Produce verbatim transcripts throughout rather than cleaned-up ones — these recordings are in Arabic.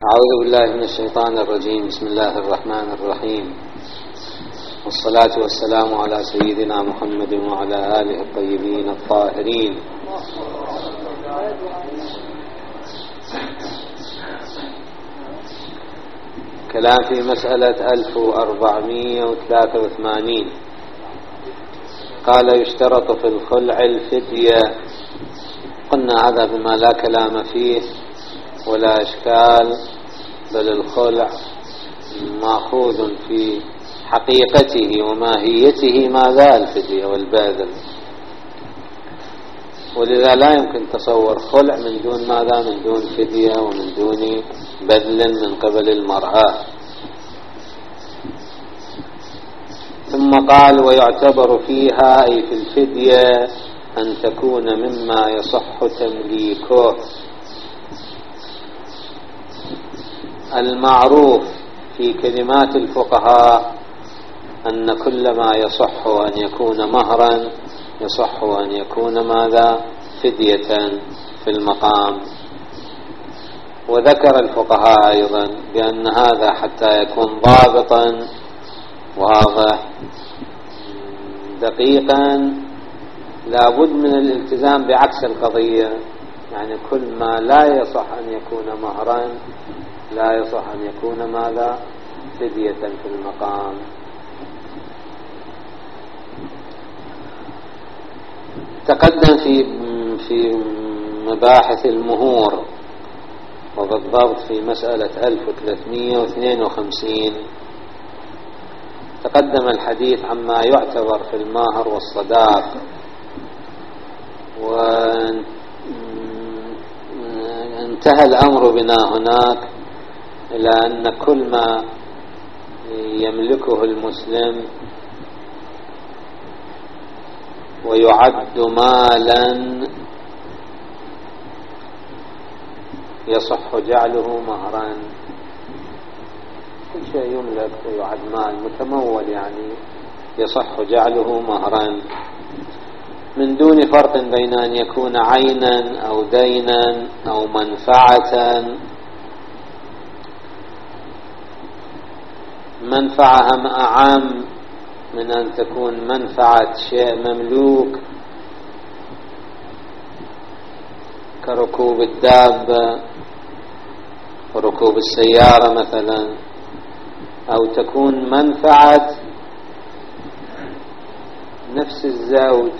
أعوذ بالله من الشيطان الرجيم. بسم الله الرحمن الرحيم، والصلاة والسلام على سيدنا محمد وعلى آله الطيبين الطاهرين. كلام في مسألة ألف وأربعمائة وثلاثة وثمانين. قال يشترط في الخلع الفدية. قلنا هذا بما لا كلام فيه ولا إشكال، بل الخلع مأخوذ في حقيقته وماهيته ماذا الفدية والبذل، ولذا لا يمكن تصور خلع من دون ماذا، من دون فدية ومن دون بذل من قبل المرأة. ثم قال ويعتبر فيها أي في الفدية أن تكون مما يصح تمليكه. المعروف في كلمات الفقهاء أن كل ما يصح أن يكون مهرا يصح أن يكون ماذا، فدية في المقام. وذكر الفقهاء أيضا بأن هذا حتى يكون ضابطا واضح دقيقا لابد من الالتزام بعكس القضية، يعني كل ما لا يصح أن يكون مهرا لا يصح أن يكون ماذا، فدية في المقام. تقدم في في مباحث المهور، وبالضبط في مسألة ألف وثلاثمائة واثنين وخمسين تقدم الحديث عما يعتبر في المهر والصداق، وانتهى الأمر بنا هناك إلى أن كل ما يملكه المسلم ويعد مالا يصح جعله مهرا. كل شيء يملك ويعد مال متمول يعني يصح جعله مهرا، من دون فرق بين أن يكون عينا أو دينا أو منفعة. منفعة أعم من أن تكون منفعة شيء مملوك كركوب الدابة وركوب السيارة مثلا، أو تكون منفعة نفس الزوج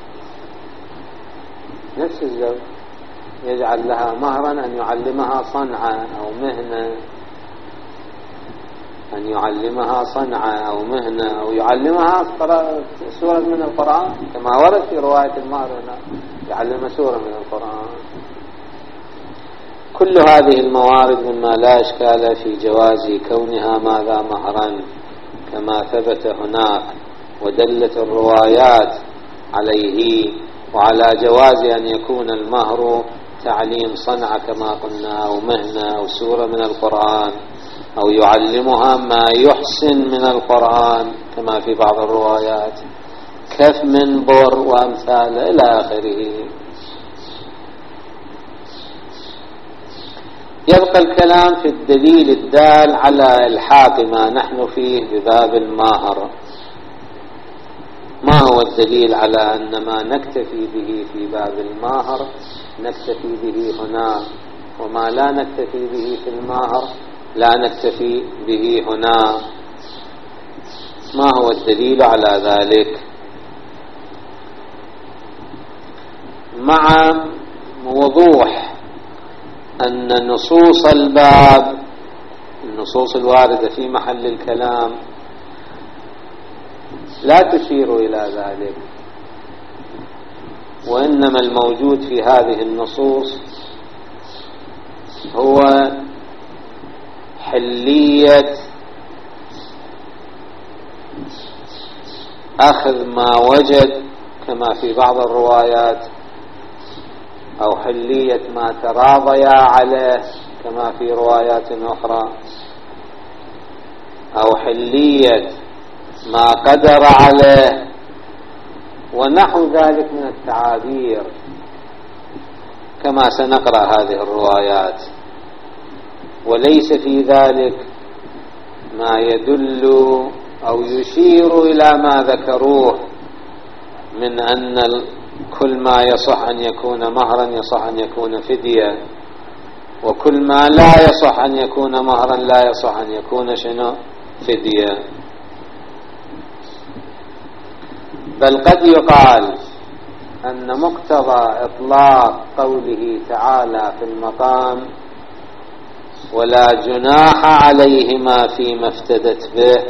نفس الزوج يجعل لها مهرا أن يعلمها صنعة أو مهنة أن يعلمها صنعة أو مهنة أو يعلمها سورة من القرآن كما ورد في رواية المهر هنا، يعلمها سورة من القرآن. كل هذه الموارد مما لا إشكال في جواز كونها ماذا، مهرا كما ثبت هناك، ودلت الروايات عليه وعلى جواز أن يكون المهر تعليم صنعة كما قلنا أو مهنة أو سورة من القرآن أو يعلمها ما يحسن من القرآن كما في بعض الروايات كف من بر وأمثال إلى آخره. يبقى الكلام في الدليل الدال على الحاق ما نحن فيه بباب المهر. ما هو الدليل على أن ما نكتفي به في باب المهر نكتفي به هنا، وما لا نكتفي به في المهر لا نكتفي به هنا؟ ما هو الدليل على ذلك؟ مع وضوح أن نصوص الباب، النصوص الواردة في محل الكلام لا تشير إلى ذلك، وإنما الموجود في هذه النصوص هو حلية أخذ ما وجد كما في بعض الروايات، أو حلية ما تراضيا عليه كما في روايات أخرى، أو حلية ما قدر عليه ونحو ذلك من التعابير كما سنقرأ هذه الروايات. وليس في ذلك ما يدل أو يشير إلى ما ذكروه من أن كل ما يصح أن يكون مهرا يصح أن يكون فدية، وكل ما لا يصح أن يكون مهرا لا يصح أن يكون شنو فدية. بل قد يقال أن مقتضى إطلاق قوله تعالى في المقام ولا جناح عليهما فيما افتدت به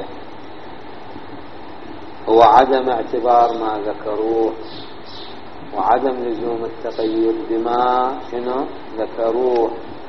هو عدم اعتبار ما ذكروه وعدم لزوم التقيد بما شنو ذكروه،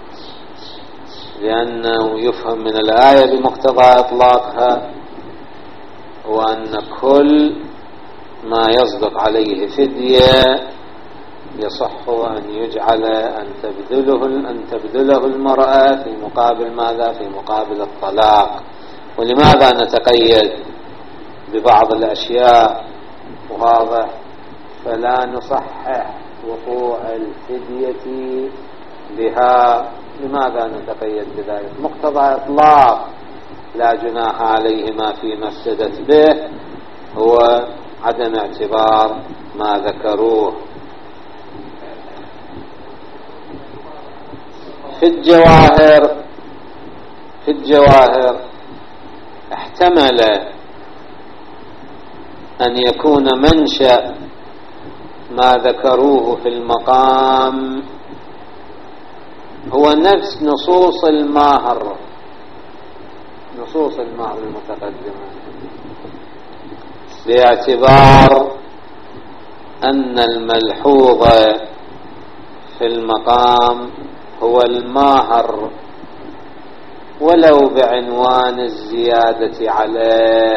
لأنه يفهم من الآية بمقتضى إطلاقها وأن كل ما يصدق عليه فدية يصح أن يجعل أن تبذله أن تبذله المرأة في مقابل ماذا؟ في مقابل الطلاق. ولماذا نتقيد ببعض الأشياء؟ واضح، فلا نصحح وقوع الفدية بها. لماذا نتقيد بذلك؟ مقتضى إطلاق لا جناح عليهما فيما افتدت به هو عدم اعتبار ما ذكروه. في الجواهر في الجواهر احتمل أن يكون منشأ ما ذكروه في المقام هو نفس نصوص المهر نصوص المهر المتقدمة، باعتبار أن الملحوظ في المقام هو المهر ولو بعنوان الزيادة عليه.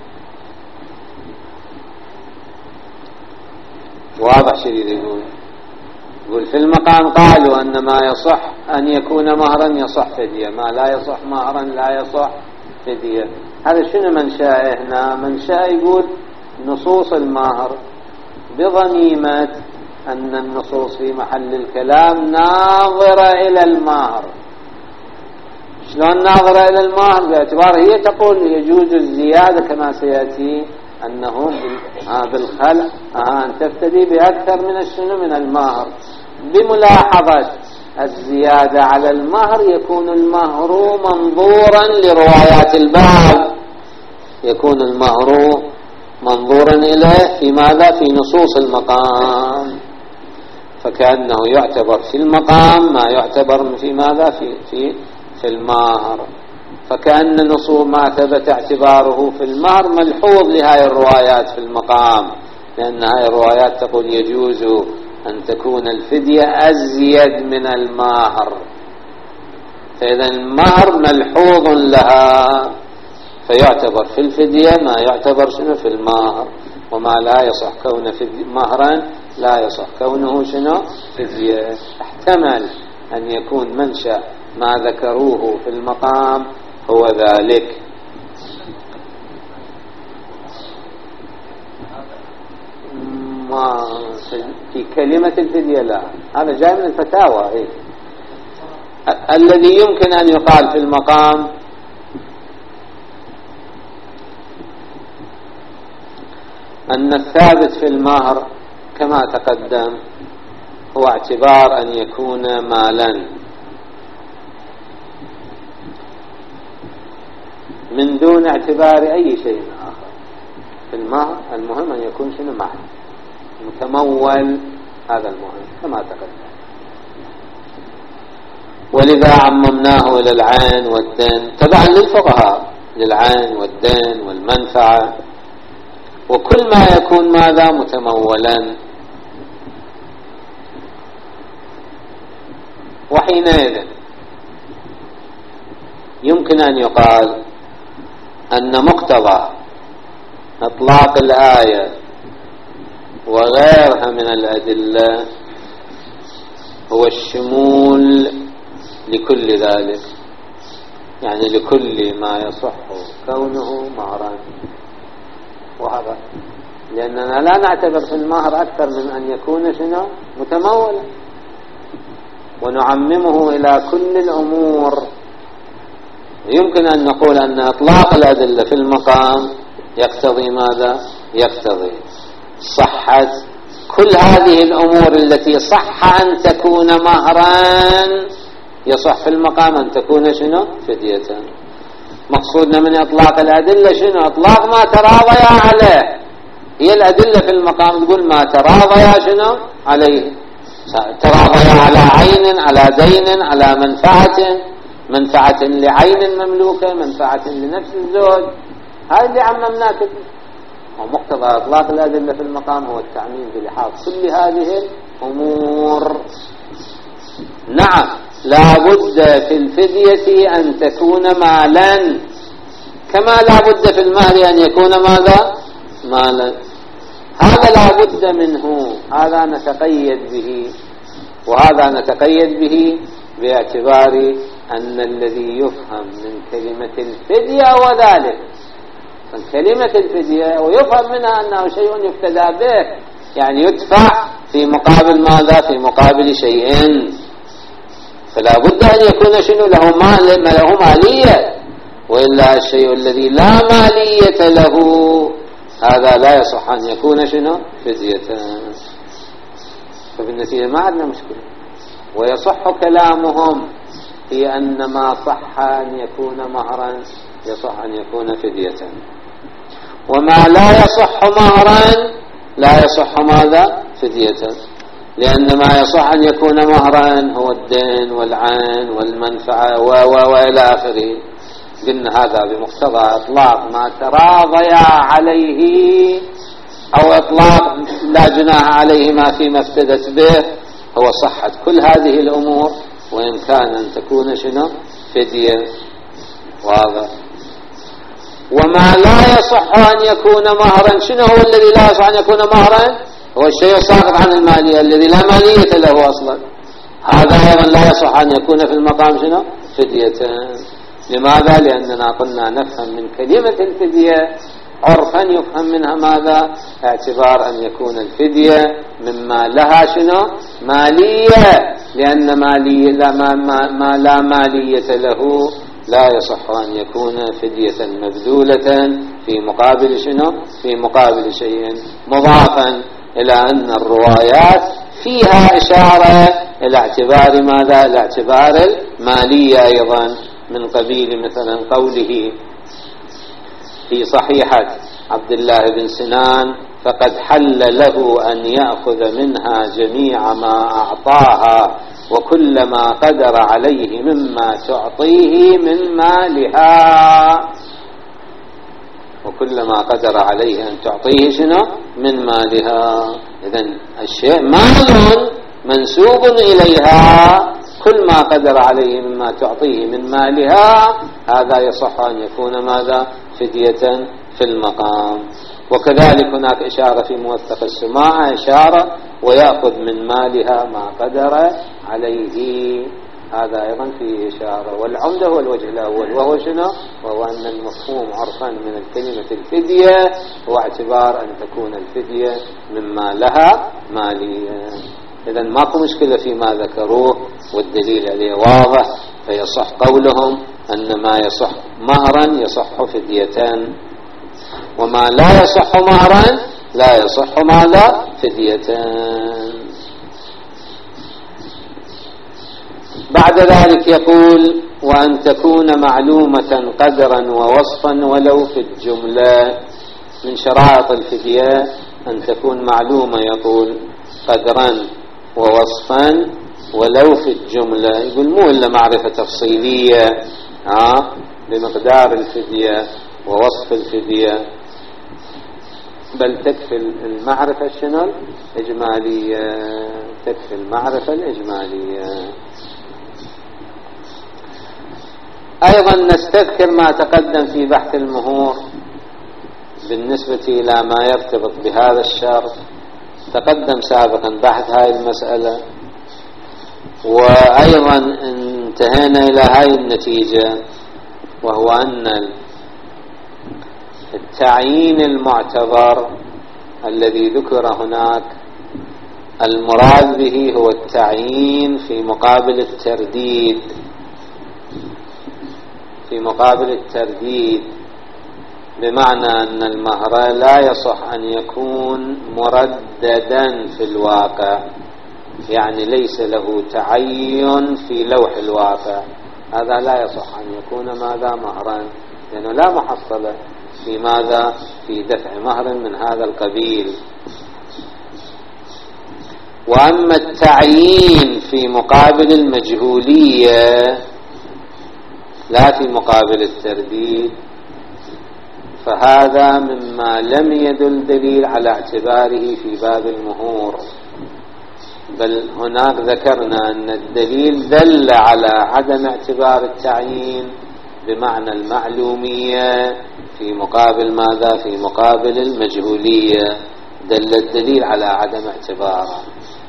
واضح شديد. يقول يقول في المقام قالوا أن ما يصح أن يكون مهرا يصح فدية، ما لا يصح مهرا لا يصح فدية. هذا شنو منشأ هنا؟ منشأ يقول نصوص المهر بضميمة أن النصوص في محل الكلام ناظرة إلى المهر. شلون ناظرة إلى المهر؟ باعتبار هي تقول يجوز الزيادة كما سيأتي أنه بالخلع أن تفتدي بأكثر من الشنو من المهر، بملاحظة الزيادة على المهر يكون المهر منظورا لروايات الباب، يكون المهر منظورا إليه في ماذا؟ في نصوص المقام، فكأنه يعتبر في المقام ما يعتبر في ماذا؟ في في في المهر، فكأن نصوص ما ثبت اعتباره في المهر ملحوظ لهذه الروايات في المقام، لأن هذه الروايات تقول يجوز أن تكون الفدية أزيد من المهر، فإذا المهر ملحوظ لها، فيعتبر في الفدية ما يعتبر شنو في المهر، وما لا يصح كونه مهرا لا يصح كونه شنو فدية. احتمل أن يكون منشأ ما ذكروه في المقام هو ذلك. ما في كلمة الفدية لا، هذا جاي من الفتاوى. إيه؟ الذي يمكن أن يقال في المقام أن الثابت في المهر كما تقدم هو اعتبار أن يكون مالا من دون اعتبار أي شيء آخر في المهر. المهم أن يكون شنو مال متمول، هذا المهم كما تقدم. ولذا عممناه إلى العين والدين تبعا للفقهاء، للعين والدين والمنفعة، وكل ما يكون ماذا متمولا. وحينئذ يمكن أن يقال أن مقتضى إطلاق الآية وغيرها من الأدلة هو الشمول لكل ذلك، يعني لكل ما يصح كونه مهرا. وهذا لأننا لا نعتبر في المهر أكثر من أن يكون شنو متمولا، ونعممه إلى كل الأمور يمكن أن نقول أن إطلاق الأدلة في المقام يقتضي ماذا؟ يقتضي صحة كل هذه الأمور التي صح أن تكون مهرا، يصح في المقام أن تكون شنو؟ فدية. مقصودنا من إطلاق الأدلة شنو؟ إطلاق ما تراضيا عليه. هي الأدلة في المقام تقول ما تراضيا شنو؟ عليه، تراضيا على عين، على دين، على منفعة، منفعة لعين مملوكة، منفعة لنفس الزوج. هذا اللي عممناه كله. ومقتضى إطلاق الأدلة في المقام هو التعميم بلحاظ كل هذه الأمور. نعم، لا بد في الفدية أن تكون مالا، كما لا بد في المهر أن يكون ماذا؟ مالا. هذا لا بد منه، هذا نتقيد به، وهذا نتقيد به باعتبار أن الذي يفهم من كلمة الفدية هو ذلك. كلمة الفدية ويفهم منها أنه شيء يفتدى به، يعني يدفع في مقابل ماذا؟ في مقابل شيء. فلا بد أن يكون شنو؟ له مال، له مالية، وإلا الشيء الذي لا مالية له هذا لا يصح أن يكون شنو؟ فدية. فبالنتيجة ما عندنا مشكلة. ويصح كلامهم في أن ما صح أن يكون مهرا يصح أن يكون فدية، وما لا يصح مهرا لا يصح ماذا؟ فدية. لأن ما يصح أن يكون مهرا هو الدين والعين والمنفعة وإلى آخره. قلنا هذا بمقتضى إطلاق ما تراضيا عليه، أو إطلاق لا جناح عليه ما فيما افتدت به، هو صحة كل هذه الأمور، وإمكان أن تكون شنو؟ فدية. واضح. وما لا يصح أن يكون مهرا، شنو هو الذي لا يصح أن يكون مهرا؟ هو الشيء الساقط عن المالية الذي لا مالية له أصلا. هذا أيضا لا يصح أن يكون في المقام شنو؟ فدية. لماذا؟ لأننا قلنا نفهم من كلمة الفدية عرفا يفهم منها ماذا؟ اعتبار أن يكون الفدية مما لها شنو؟ مالية، لأن مالية لا ما, ما, ما لا مالية له لا يصح أن يكون فدية مبذولة في مقابل شنو؟ في مقابل شيء، مضافا إلى أن الروايات فيها إشارة إلى اعتبار ماذا؟ إلى اعتبار المالية أيضا، من قبيل مثلا قوله في صحيحة عبد الله بن سنان: فقد حل له أن يأخذ منها جميع ما أعطاها وكل ما قدر عليه مما تعطيه من مالها، وكل ما قدر عليه أن تعطيه شنو؟ من مالها. إذن الشيء مال منسوب إليها، كل ما قدر عليه مما تعطيه من مالها هذا يصح أن يكون ماذا؟ فدية في المقام. وكذلك هناك إشارة في موثق السماعة، إشارة ويأخذ من مالها ما قدر عليه، هذا أيضا فيه إشارة. والعمدة هو الوجه الأول، وهو شنو؟ وهو أن المفهوم عرفا من الكلمة الفدية هو اعتبار أن تكون الفدية مما لها مالية. إذن ماكو مشكلة فيما ذكروه، والدليل عليه واضح. فيصح قولهم أن ما يصح مهرا يصح فدية، وما لا يصح مهرا لا يصح ماذا؟ فدية. بعد ذلك يقول: وأن تكون معلومة قدرا ووصفا ولو في الجملة. من شرائط الفدية أن تكون معلومة، يقول قدرا ووصفا ولو في الجملة. يقول مو إلا معرفة تفصيلية ها بمقدار الفدية ووصف الفدية، بل تكفي المعرفة شنو؟ الإجمالية، تكفي المعرفة الإجمالية. أيضا نستذكر ما تقدم في بحث المهور بالنسبة إلى ما يرتبط بهذا الشرط. تقدم سابقا بحث هاي المسألة، وأيضا انتهينا إلى هاي النتيجة، وهو أن التعيين المعتبر الذي ذكر هناك المراد به هو التعيين في مقابل الترديد. في مقابل الترديد، بمعنى أن المهر لا يصح أن يكون مرددا في الواقع، يعني ليس له تعين في لوح الواقع، هذا لا يصح أن يكون ماذا مهرا، لأنه لا محصلة في ماذا في دفع مهر من هذا القبيل. وأما التعيين في مقابل المجهولية لا في مقابل الترديد، فهذا مما لم يدل دليل على اعتباره في باب المهور، بل هناك ذكرنا أن الدليل دل على عدم اعتبار التعيين بمعنى المعلومية في مقابل ماذا في مقابل المجهولية، دل الدليل على عدم اعتباره،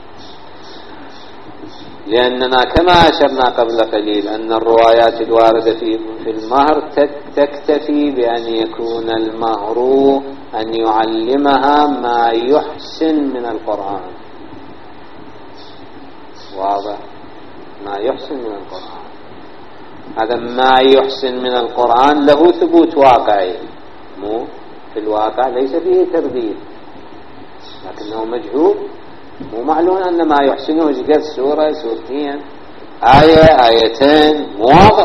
لأننا كما أشرنا قبل قليل أن الروايات الواردة في المهر تكتفي بأن يكون المهر أن يعلمها ما يحسن من القرآن، واضح، ما يحسن من القرآن، هذا ما يحسن من القرآن له ثبوت واقعي، مو في الواقع ليس فيه ترديد، لكنه مجهول، مو معلوم أن ما يحسنه قد سورة سورتين آية آيتين، واضح.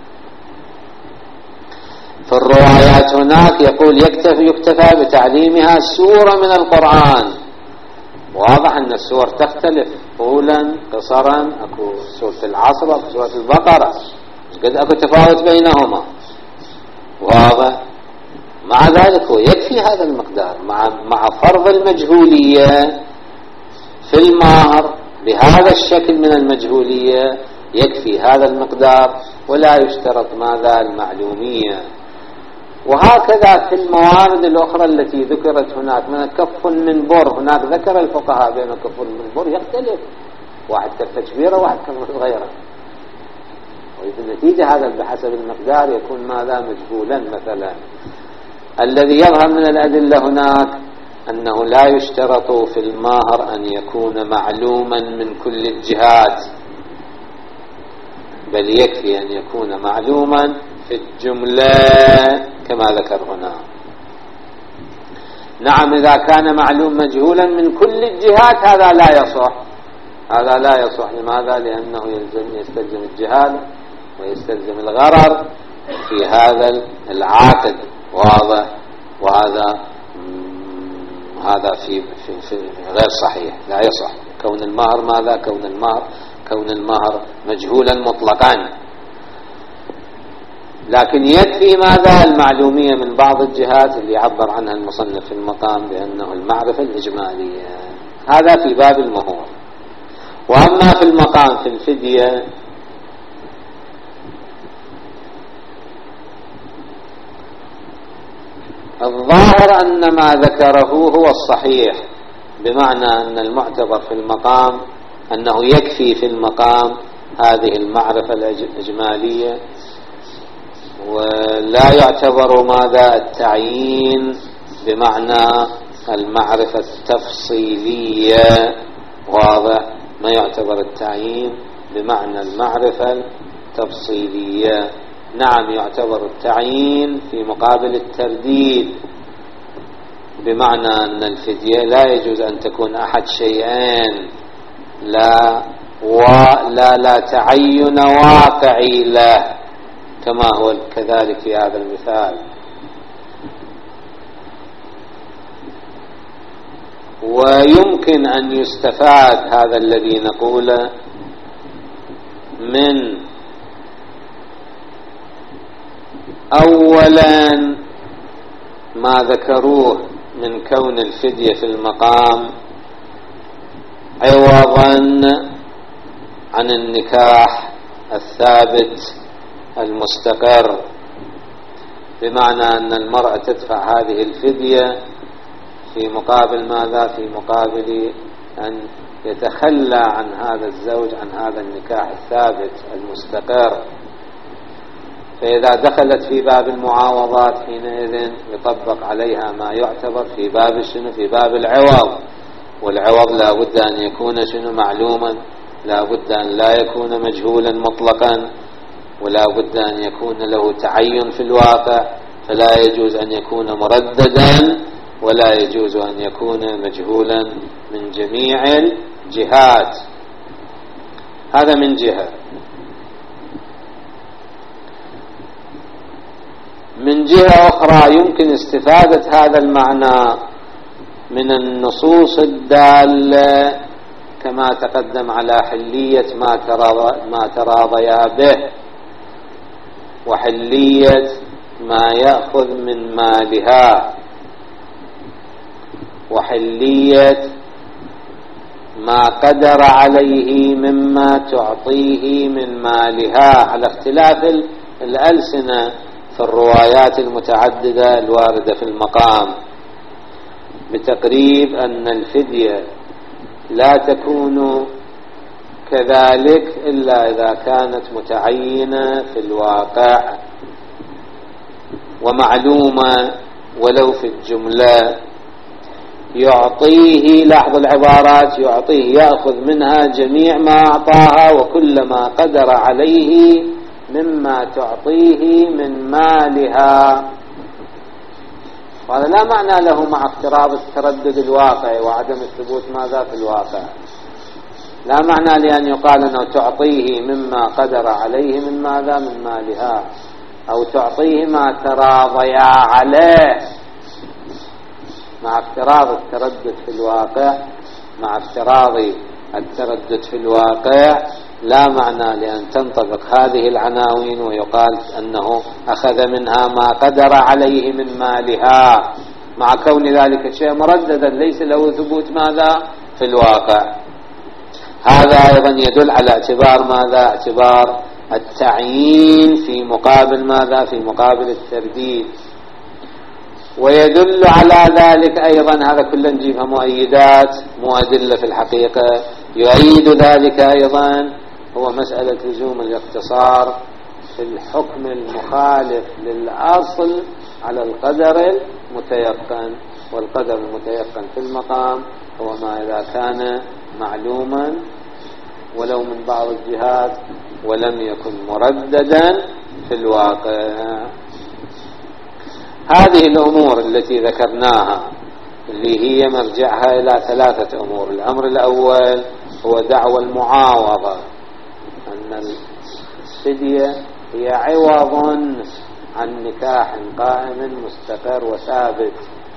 في الروايات هناك يقول يكتفي يكتفى بتعليمها سورة من القرآن، واضح أن السور تختلف طولا قصرا، أكو سورة العصر أكو سورة البقرة، قد أكو تفاوت بينهما، واضح. مع ذلك هو يكفي هذا المقدار مع مع فرض المجهولية في المهر بهذا الشكل من المجهولية، يكفي هذا المقدار ولا يشترط ماذا المعلومية. وهكذا في الموارد الأخرى التي ذكرت هناك من كف من بر، هناك ذكر الفقهاء بين كف من بر يختلف، واحد كفة كبيرة واحد كفة صغيرة، وبالنتيجة هذا بحسب المقدار يكون ماذا مجهولا. مثلا الذي يظهر من الأدلة هناك أنه لا يشترط في المهر أن يكون معلوما من كل الجهات، بل يكفي أن يكون معلوما في الجملة كما ذكر هنا. نعم، إذا كان معلوم مجهولا من كل الجهات هذا لا يصح، هذا لا يصح. لماذا؟ لأنه يلزم يستلزم الجهال ويستلزم الغرر في هذا العاقد، واضح، وهذا هذا في, في, في غير صحيح، لا يصح كون المهر ماذا كون المهر كون المهر مجهولا مطلقا. لكن يكفي ماذا المعلومية من بعض الجهات اللي يعبر عنها المصنف في المقام بأنه المعرفة الإجمالية، هذا في باب المهور. وأما في المقام في الفدية الظاهر أن ما ذكره هو الصحيح، بمعنى أن المعتبر في المقام أنه يكفي في المقام هذه المعرفة الإجمالية، ولا يعتبر ماذا التعيين بمعنى المعرفة التفصيلية، واضح، ما يعتبر التعيين بمعنى المعرفة التفصيلية. نعم، يعتبر التعيين في مقابل الترديد، بمعنى أن الفدية لا يجوز أن تكون أحد شيئين، لا ولا لا تعين واقعي له كما هو كذلك في هذا المثال. ويمكن أن يستفاد هذا الذي نقوله من أولا ما ذكروه من كون الفدية في المقام عوضا عن النكاح الثابت المستقر، بمعنى أن المرأة تدفع هذه الفدية في مقابل ماذا في مقابل أن يتخلى عن هذا الزوج عن هذا النكاح الثابت المستقر. فإذا دخلت في باب المعاوضات حينئذ يطبق عليها ما يعتبر في باب شنو في باب العوض، والعوض لا بد أن يكون شنو معلوما، لا بد أن لا يكون مجهولا مطلقا، ولا بد أن يكون له تعين في الواقع، فلا يجوز أن يكون مرددا ولا يجوز أن يكون مجهولا من جميع الجهات. هذا من جهة. من جهة أخرى يمكن استفادة هذا المعنى من النصوص الدالة كما تقدم على حلية ما تراضيا به وحلية ما يأخذ من مالها وحلية ما قدر عليه مما تعطيه من مالها، على اختلاف الألسنة في الروايات المتعددة الواردة في المقام، بتقريب أن الفدية لا تكون كذلك إلا إذا كانت متعينة في الواقع ومعلومة ولو في الجملة. يعطيه، لاحظ العبارات، يعطيه يأخذ منها جميع ما أعطاها وكل ما قدر عليه مما تعطيه من مالها. وهذا لا معنى له مع افتراض التردد الواقعي وعدم الثبوت ماذا في الواقع. لا معنى لأن يقال أنه تعطيه مما قدر عليه من ماذا من مالها، أو تعطيه ما تراضيا عليه مع افتراض التردد في الواقع. مع افتراض التردد في الواقع لا معنى لأن تنطبق هذه العناوين ويقال أنه أخذ منها ما قدر عليه من مالها، مع كون ذلك شيء مرددا ليس له ثبوت ماذا في الواقع. هذا أيضا يدل على اعتبار ماذا اعتبار التعيين في مقابل ماذا في مقابل الترديد. ويدل على ذلك أيضا، هذا كله نجيبها مؤيدات مو أدلة في الحقيقة. يؤيد ذلك أيضا هو مسألة لزوم الاقتصار في الحكم المخالف للأصل على القدر المتيقن، والقدر المتيقن في المقام هو ما إذا كان معلوما ولو من بعض الجهات ولم يكن مرددا في الواقع. هذه الأمور التي ذكرناها اللي هي مرجعها إلى ثلاثة أمور. الأمر الأول هو دعوى المعاوضة، أن الفدية هي عوض عن نكاح قائم مستقر وثابت،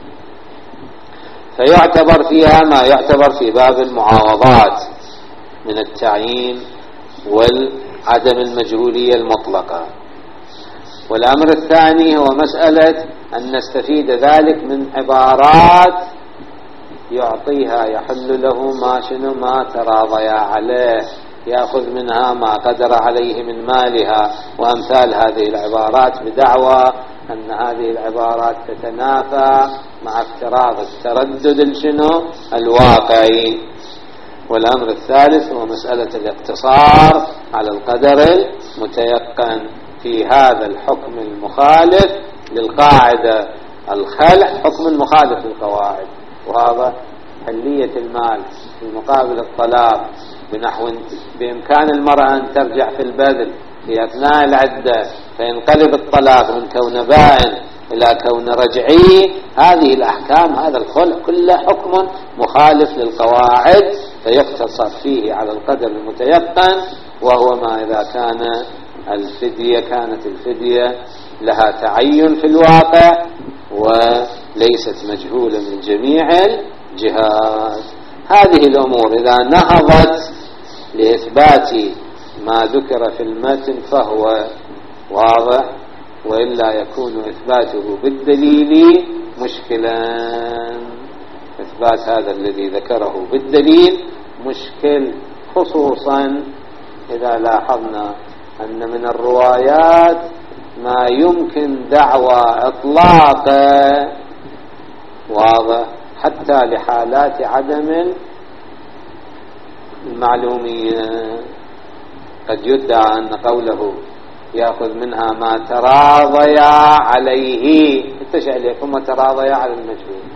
فيعتبر فيها ما يعتبر في باب المعاوضات من التعيين والعدم المجهولية المطلقة. والأمر الثاني هو مسألة أن نستفيد ذلك من عبارات يعطيها يحل له ما شنو ما تراضيا عليه، يأخذ منها ما قدر عليه من مالها، وأمثال هذه العبارات، بدعوى أن هذه العبارات تتنافى مع افتراض التردد الشنو الواقعي. والأمر الثالث هو مسألة الاقتصار على القدر المتيقن في هذا الحكم المخالف للقاعدة. الخلع حكم مخالف للقواعد، وهذا حلية المال في مقابل الطلاق، بنحو بإمكان المرأة أن ترجع في البذل في أثناء العدة فينقلب الطلاق من كون بائن إلى كون رجعي. هذه الأحكام، هذا الخلع كله حكم مخالف للقواعد، فيقتصر فيه على القدر المتيقن، وهو ما إذا كان الفدية كانت الفدية لها تعين في الواقع وليست مجهولة من جميع الجهات. هذه الأمور إذا نهضت لإثبات ما ذكر في المتن فهو واضح، وإلا يكون إثباته بالدليل مشكلا. إثبات هذا الذي ذكره بالدليل مشكل، خصوصا إذا لاحظنا أن من الروايات ما يمكن دعوى إطلاقه واضح حتى لحالات عدم المعلومية. قد يدعى أن قوله يأخذ منها ما تراضيا عليه، اتشأ لكم ما تراضيا على المجهول،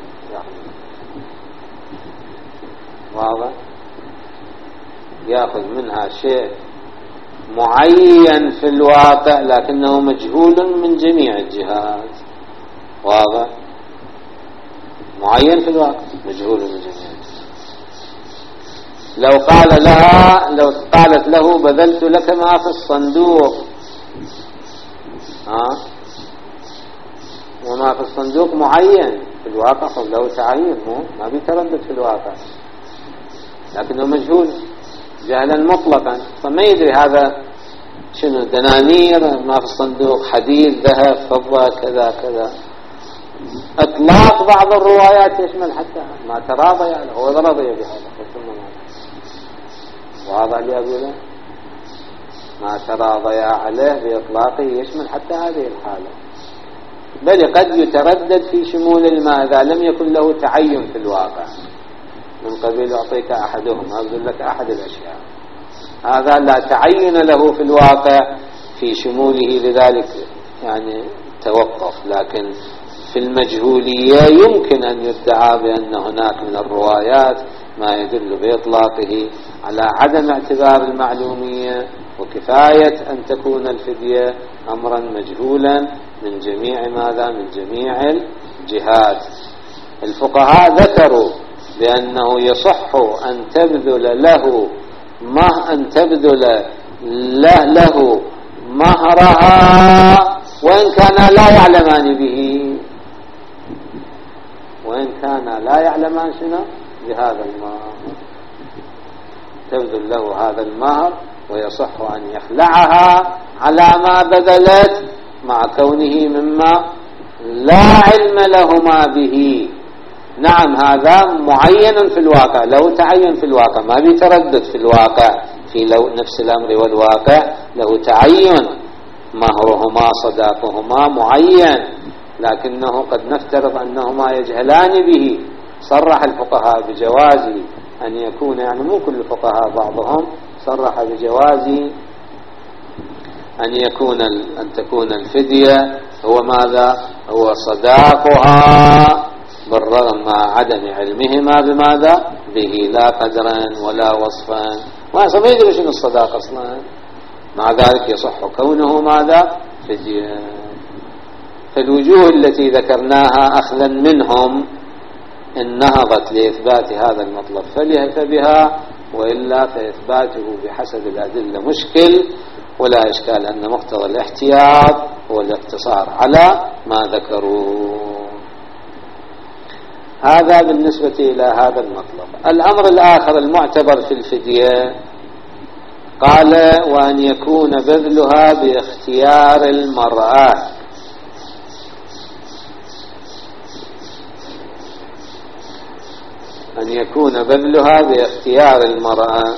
واضح، يأخذ منها شيء معين في الواقع لكنه مجهول من جميع الجهات. واضح؟ معين في الواقع مجهول من جميع الجهات. لو قال لها لو قالت له بذلت لك ما في الصندوق، ها وما في الصندوق معين في الواقع، فله تعين، مو ما بيتردد في الواقع، لكنه مجهول جهلا مطلقا، فما يدري هذا شنو، دنانير، ما في الصندوق حديد، ذهب، فضة، كذا كذا. اطلاق بعض الروايات يشمل حتى ما تراضي له، هو رضي بهذا، واضح لي أقوله؟ ما تراضي عليه بإطلاقه يشمل حتى هذه الحالة، بل قد يتردد في شمول الماء إذا لم يكن له تعين في الواقع، من قبيل أعطيك أحدهم، أبذل لك أحد الأشياء، هذا لا تعين له في الواقع في شموله، لذلك يعني توقف. لكن في المجهولية يمكن أن يدعى بأن هناك من الروايات ما يدل بإطلاقه على عدم اعتبار المعلومية، وكفاية أن تكون الفدية أمرا مجهولا من جميع ماذا من جميع الجهات. الفقهاء ذكروا بأنه يصح أن تبذل له ما أن تبذل له مهرها وإن كان لا يعلمان به، وإن كان لا يعلمان شنو بهذا المهر، تبذل له هذا المهر ويصح أن يخلعها على ما بذلت مع كونه مما لا علم لهما به. نعم هذا معين في الواقع، له تعين في الواقع، ما بيتردد في الواقع في لو نفس الأمر والواقع، له تعين، مهرهما صداقهما معين، لكنه قد نفترض أنهما يجهلان به. صرح الفقهاء بجواز أن يكون، يعني مو كل الفقهاء، بعضهم صرح بجواز أن يكون أن تكون الفدية هو ماذا هو صداقها، بالرغم مع عدم علمهما بماذا به، لا قدرا ولا وصفا، ما يدري شنو الصداق أصلا، مع ذلك يصح كونه ماذا فدية. فالوجوه التي ذكرناها أخذا منهم إن نهضت لإثبات هذا المطلب فبها، وإلا فإثباته بحسب الأدلة مشكل، ولا إشكال أن مقتضى الاحتياط هو الاقتصار على ما ذكروا. هذا بالنسبة إلى هذا المطلب. الأمر الآخر المعتبر في الفدية، قال وأن يكون بذلها باختيار المرأة، أن يكون بذلها باختيار المرأة.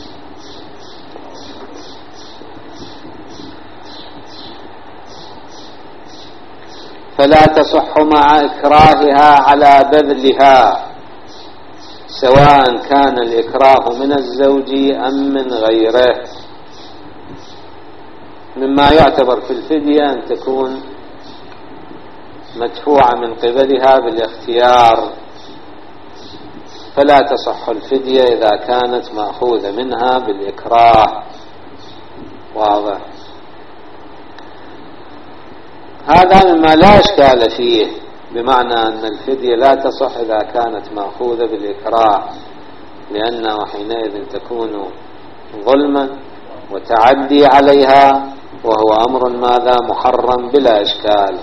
فلا تصح مع إكراهها على بذلها، سواء كان الإكراه من الزوج أم من غيره. مما يعتبر في الفدية أن تكون مدفوعة من قبلها بالاختيار، فلا تصح الفدية إذا كانت مأخوذة منها بالإكراه. واضح؟ هذا مما لا إشكال فيه، بمعنى أن الفدية لا تصح إذا كانت مأخوذة بالإكراه، لأنه حينئذ تكون ظلما وتعدي عليها، وهو أمر ماذا محرم بلا إشكال.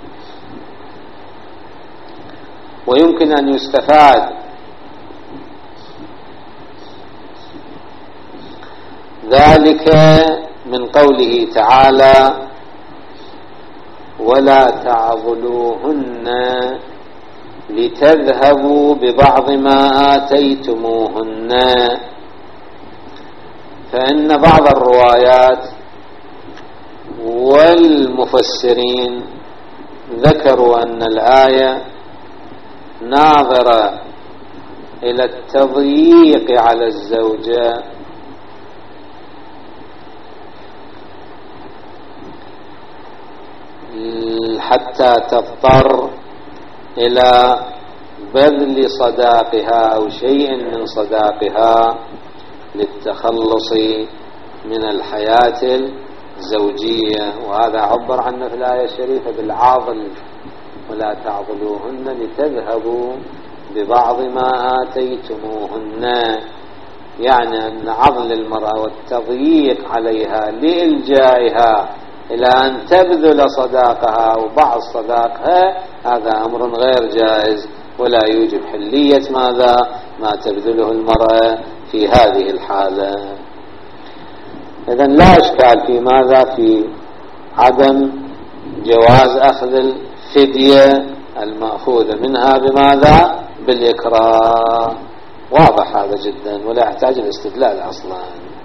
ويمكن أن يستفاد ذلك من قوله تعالى ولا تعضلوهن لتذهبوا ببعض ما آتيتموهن. فإن بعض الروايات والمفسرين ذكروا أن الآية ناظرة إلى التضييق على الزوجة، حتى تضطر إلى بذل صداقها أو شيء من صداقها للتخلص من الحياة الزوجية. وهذا عبر عنه في الآية الشريفة بالعاضل: ولا تعضلوهن لتذهبوا ببعض ما آتيتموهن. يعني أن عضل المرأة والتضييق عليها لإلجائها إلى أن تبذل صداقها أو بعض صداقها هذا أمر غير جائز، ولا يوجب حلية ماذا ما تبذله المرأة في هذه الحالة. إذن لا إشكال في ماذا في عدم جواز أخذ الفدية المأخوذة منها بماذا بالإكراه. واضح هذا جدا ولا يحتاج الاستدلال أصلا.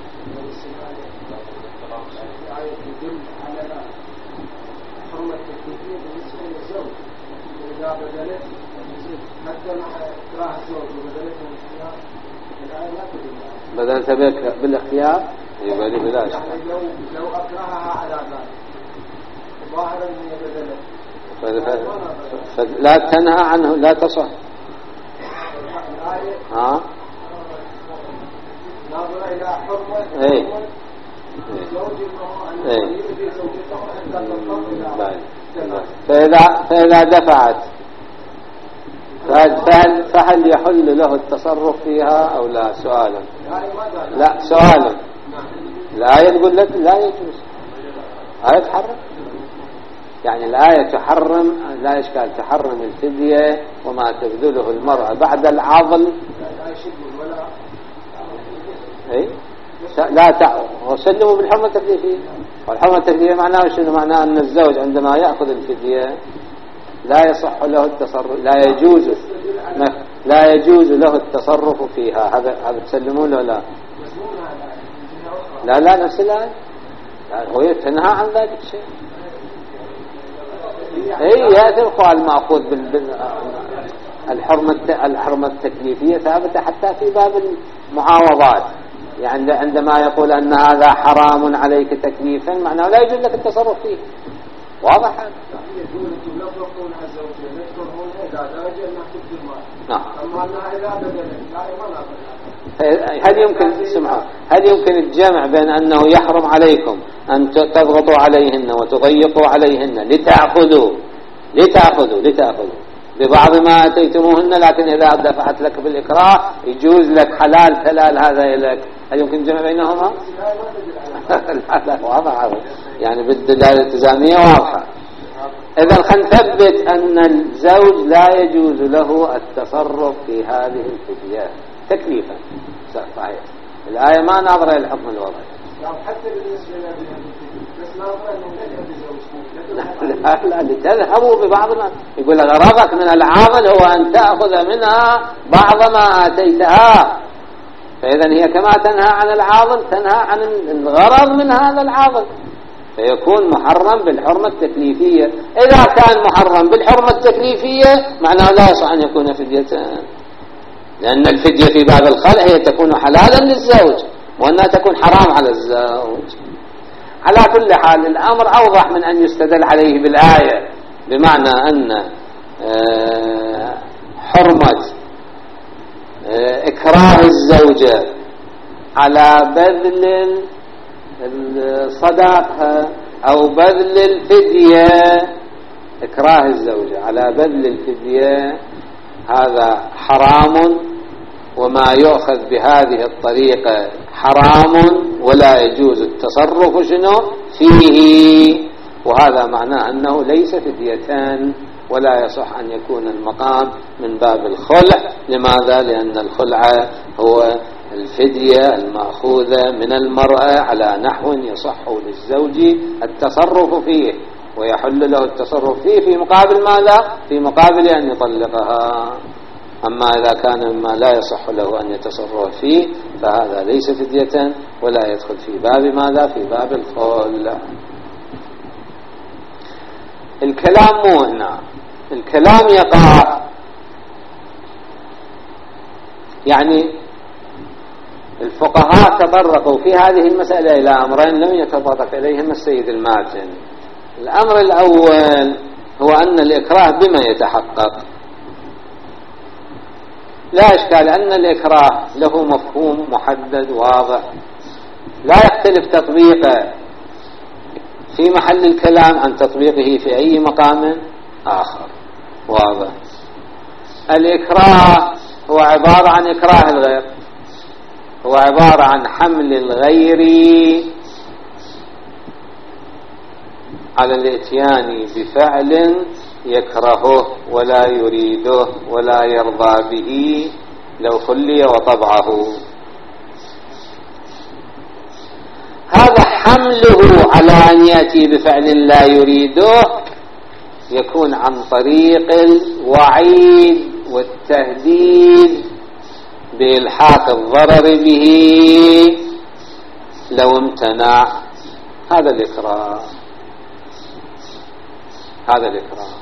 بدلت بالاختيار يبقى لي بلاش. يعني لو لو أكرهها على ذلك ظاهرا هي بدلت فلا تنهى عنه لا تصح. ها ناظر إلى حرمة اي فإذا فإذا دفعت فهل فهل يحل له التصرف فيها أو لا؟ سؤالا. لا سؤالا. الآية تقول لك لا يجوز. آية تحرم يعني الآية تحرم لا إشكال تحرم الفدية وما تبذله المرأة بعد العضل. اي لا تع... وسلموا بالحرمة التكليفية. والحرمة التكليفية معناه شنو؟ معناه أن الزوج عندما يأخذ الفدية لا يصح له التصرف، لا يجوز لا يجوز له التصرف فيها. هذا هذا تسلمون له لا لا لا نفس الآية هو تنهى عن ذلك الشيء. اي هذا القول المأخوذ بال الحرمة الحرمة التكليفية ثابتة حتى في باب المعاوضات. يعني عندما يقول أن هذا حرام عليك تكليفا معناه لا يجوز لك التصرف فيه. واضح هذا؟ نعم. هل يمكن سمعوا هل يمكن الجمع بين أنه يحرم عليكم أن تضغطوا عليهن وتضيقوا عليهن لتأخذوا لتأخذوا لتأخذوا ببعض ما أتيتموهن، لكن إذا دفعت لك بالإكراه يجوز لك حلال حلال هذا لك؟ هل يمكن الجمع بينهما؟ لا لا واضح يعني بالدلالة الالتزامية واضحة. إذا خلينا نثبت أن الزوج لا يجوز له التصرف في هذه الفدية تكليفا. صحيح الآية ما ناظرة الحكم الوضعي. حتى بالنسبة لنا بس ناظرة أنه لا لا لتذهبوا ببعض ما يقول غرضك من العمل هو أن تأخذ منها بعض ما آتيتها. فإذا هي كما تنهى عن العاضل تنهى عن الغرض من هذا العاضل، فيكون محرم بالحرمة التكليفية. إذا كان محرم بالحرمة التكليفية معناه لا يصح أن يكون فدية، لأن الفدية في باب الخلع هي تكون حلالا للزوج وأنها تكون حرام على الزوج. على كل حال الأمر أوضح من أن يستدل عليه بالآية، بمعنى أن حرمة إكراه الزوجة على بذل صداقها أو بذل الفدية، إكراه الزوجة على بذل الفدية هذا حرام، وما يؤخذ بهذه الطريقة حرام ولا يجوز التصرف شنو فيه. وهذا معناه أنه ليس فديتان ولا يصح أن يكون المقام من باب الخلع. لماذا؟ لأن الخلع هو الفدية المأخوذة من المرأة على نحو يصح للزوج التصرف فيه ويحل له التصرف فيه في مقابل ماذا؟ في مقابل أن يطلقها. أما إذا كان مما لا يصح له أن يتصرف فيه فهذا ليس فدية ولا يدخل في باب ماذا؟ في باب الخلع. الكلام مو هنا، الكلام يقع يعني الفقهاء تطرقوا في هذه المسألة إلى أمرين لم يتطرق إليهما السيد الماتن. الأمر الأول هو أن الإكراه بما يتحقق. لا إشكال أن الإكراه له مفهوم محدد واضح لا يختلف تطبيقه في محل الكلام عن تطبيقه في أي مقام آخر. واضح. الإكراه هو عبارة عن إكراه الغير، هو عبارة عن حمل الغير على الاتيان بفعل يكرهه ولا يريده ولا يرضى به لو خلي وطبعه. هذا حمله على أن يأتي بفعل لا يريده يكون عن طريق الوعيد والتهديد بإلحاق الضرر به لو امتنع. هذا الإكراه، هذا الإكراه.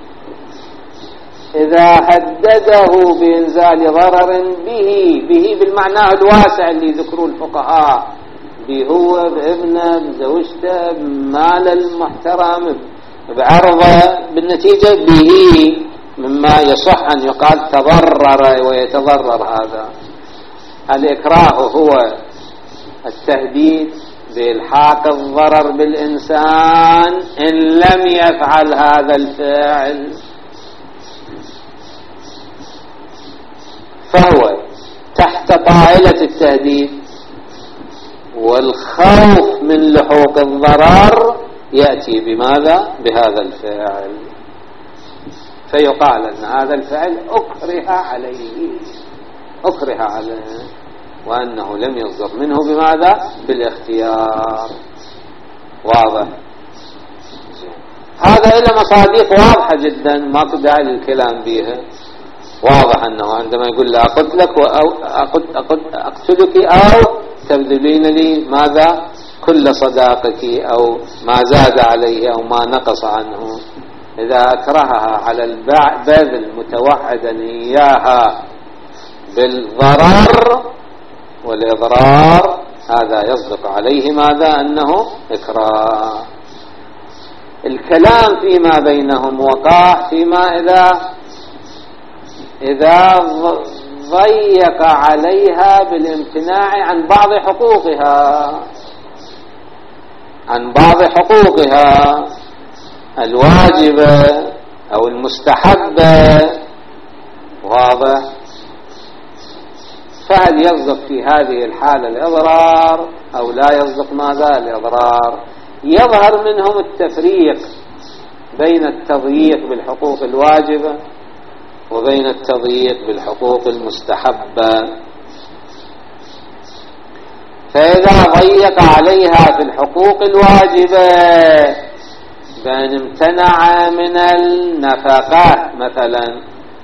إذا هدده بإنزال ضرر به، به بالمعنى الواسع اللي ذكروا الفقهاء، بهو بابنه بزوجته بمال المحترم بعرضه، بالنتيجة به مما يصح أن يقال تضرر ويتضرر. هذا الإكراه هو التهديد بإلحاق الضرر بالإنسان إن لم يفعل هذا الفعل، فهو تحت طائلة التهديد والخوف من لحوق الضرر يأتي بماذا؟ بهذا الفعل، فيقال أن هذا الفعل أكره عليه، أكره عليه، وأنه لم يصدر منه بماذا؟ بالاختيار. واضح. هذا إلى مصادق واضحة جدا ما داعي للكلام بها. واضح أنه عندما يقول لا أقتلك أو أقتلك أو تبذلين لي ماذا؟ كل صداقك أو ما زاد عليه أو ما نقص عنه. إذا أكرهها على البذل متوعدا إياها بالضرر والإضرار هذا يصدق عليه ماذا؟ أنه إكراه. الكلام فيما بينهم وقع فيما إذا إذا ضيق عليها بالامتناع عن بعض حقوقها، عن بعض حقوقها الواجبة أو المستحبة. واضح. فهل يصدق في هذه الحالة الإضرار أو لا يصدق ماذا؟ الإضرار. يظهر منهم التفريق بين التضييق بالحقوق الواجبة وبين التضييق بالحقوق المستحبة. فإذا ضيق عليها في الحقوق الواجبة بأن امتنع من النفقة مثلا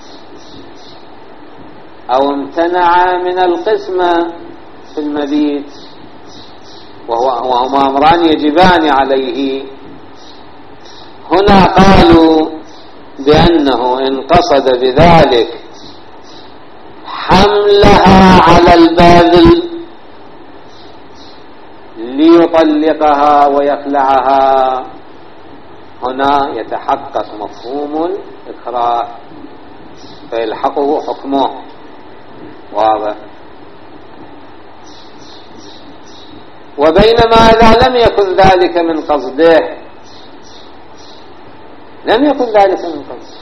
أو امتنع من القسمة في المبيت، وهما أمران يجبان عليه، هنا قالوا بأنه إن قصد بذلك حملها على الباذل ليطلقها ويخلعها هنا يتحقق مفهوم الإكراه فيلحقه حكمه. واضح. وبينما إذا لم يكن ذلك من قصده، لم يكن ذلك من قصده،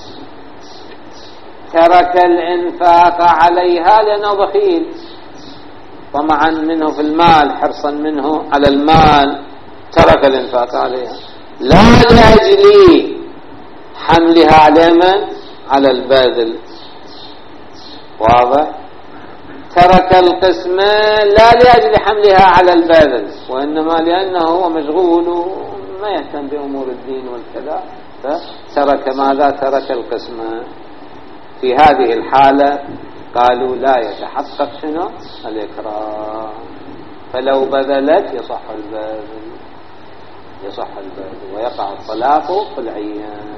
ترك الإنفاق عليها لأنه بخيل طمعا منه في المال، حرصا منه على المال، ترك الإنفاق عليها لا لأجل حملها على من؟ على الباذل. واضح. ترك القسمة لا لأجل حملها على الباذل، وإنما لأنه هو مشغول وما يهتم بأمور الدين والكذا، فترك ماذا؟ ترك القسمة. في هذه الحالة قالوا لا يتحقق شنو؟ الإكراه. فلو بذلت يصح الباذل، يصح الباذل ويقع الطلاق في العيان.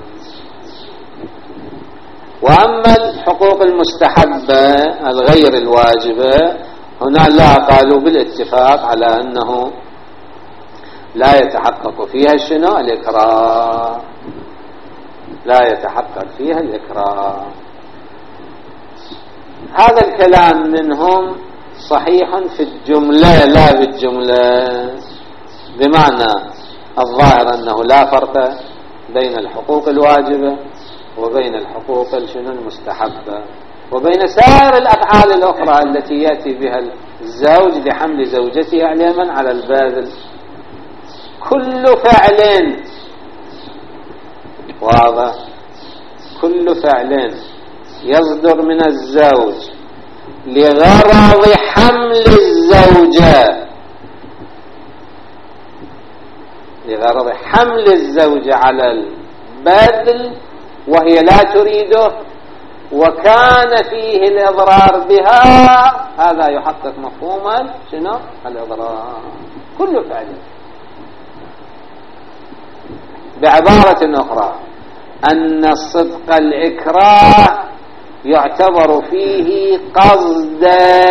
وأما الحقوق المستحبة الغير الواجبة هنا لا، قالوا بالاتفاق على أنه لا يتحقق فيها شنو؟ الإكراه، لا يتحقق فيها الإكراه. هذا الكلام منهم صحيح في الجملة لا بالجملة، بمعنى الظاهر أنه لا فرق بين الحقوق الواجبة وبين الحقوق المستحبة وبين سائر الأفعال الأخرى التي يأتي بها الزوج لحمل زوجته علما على الباذل. كل فعل واضح، كل فعل يصدر من الزوج لغرض حمل الزوجة لغرض حمل الزوجة على البذل وهي لا تريده وكان فيه الإضرار بها، هذا يحقق مفهوما شنو الإضرار. كل فعل. بعبارة أخرى أن صدق الإكراه يعتبر فيه قصد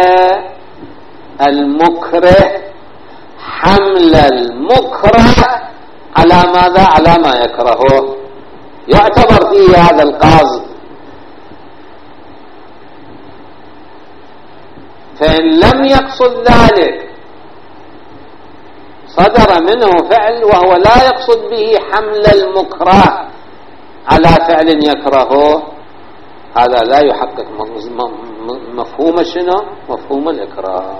المكره حمل المكره على ماذا؟ على ما يكرهه، يعتبر فيه هذا القصد. فإن لم يقصد ذلك صدر منه فعل وهو لا يقصد به حمل المكره على فعل يكرهه، هذا لا يحقق مفهوم شنو؟ مفهوم الإكراه.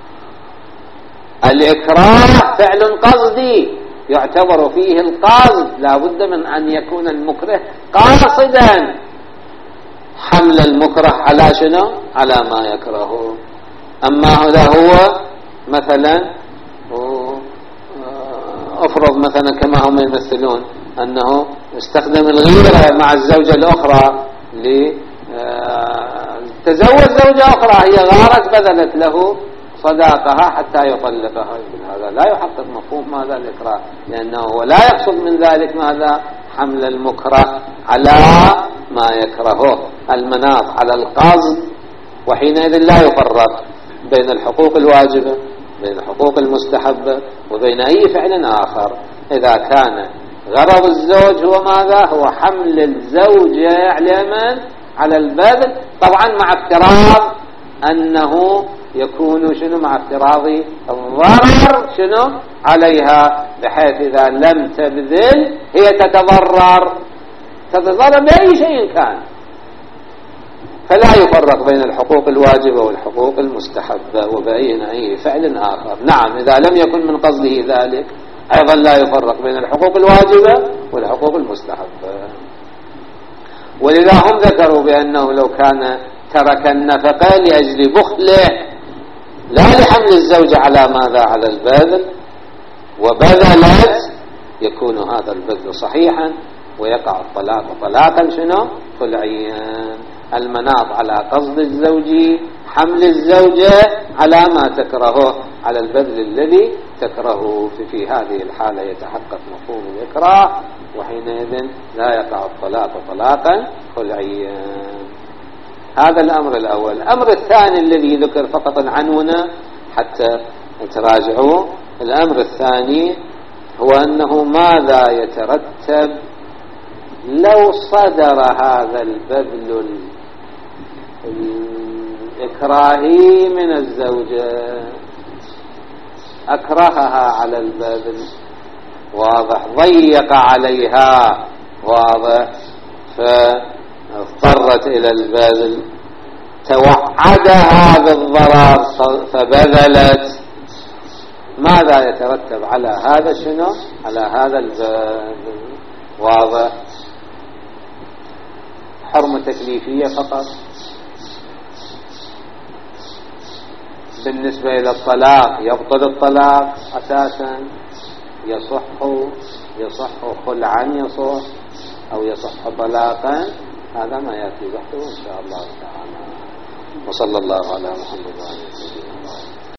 الإكراه فعل قصدي يعتبر فيه القصد، لا بد من أن يكون المكره قاصدا حمل المكره على شنو؟ على ما يكرهه. أما هذا هو مثلا أفرض مثلا كما هم يمثلون أنه استخدم الغيرة مع الزوجة الأخرى لتزوج زوجة أخرى، هي غارت بذلت له صداقها حتى يطلقها. هذا لا يحقق مفهوم ماذا الإكراه، لأنه لا يقصد من ذلك ماذا؟ حمل المكره على ما يكرهه، المناط على القصد. وحينئذ لا يفرق بين الحقوق الواجبة بين الحقوق المستحبة وبين أي فعل آخر. إذا كان غرض الزوج هو ماذا؟ هو حمل الزوجة علما على البذل، طبعا مع افتراض أنه يكون شنو؟ مع افتراض الضرر شنو عليها، بحيث إذا لم تبذل هي تتضرر تتضرر بأي شيء كان. فلا يفرق بين الحقوق الواجبة والحقوق المستحبة وبين أي فعل آخر. نعم إذا لم يكن من قصده ذلك أيضا لا يفرق بين الحقوق الواجبة والحقوق المستحبة. ولذا هم ذكروا بأنه لو كان ترك النفقة لأجل بخله لا لحمل الزوجة على ماذا؟ على البذل، وبذلت يكون هذا البذل صحيحا ويقع الطلاق طلاقا شنو؟ خلعيا. المناط على قصد الزوج حمل الزوجة على ما تكرهه على البذل الذي تكرهه. في, في هذه الحالة يتحقق مفهوم الإكراه، وحينئذ لا يقع الطلاق طلاقا خلعيا. هذا الأمر الأول. الأمر الثاني الذي ذكر فقط عنونا حتى تراجعوا، الأمر الثاني هو أنه ماذا يترتب لو صدر هذا البذل الإكراهي من الزوجة، أكرهها على البذل، واضح، ضيق عليها، واضح، فاضطرت إلى البذل، توعدها بالضرر فبذلت، ماذا يترتب على هذا شنو؟ على هذا البذل، واضح. حرمة تكليفية فقط. بالنسبة إلى الطلاق يبطل الطلاق أساسا، يصح يصح خلعا يصح أو يصح طلاقا، هذا ما يأتي بحثه إن شاء الله تعالى. وصلى الله على محمد وعلى آله وسلم.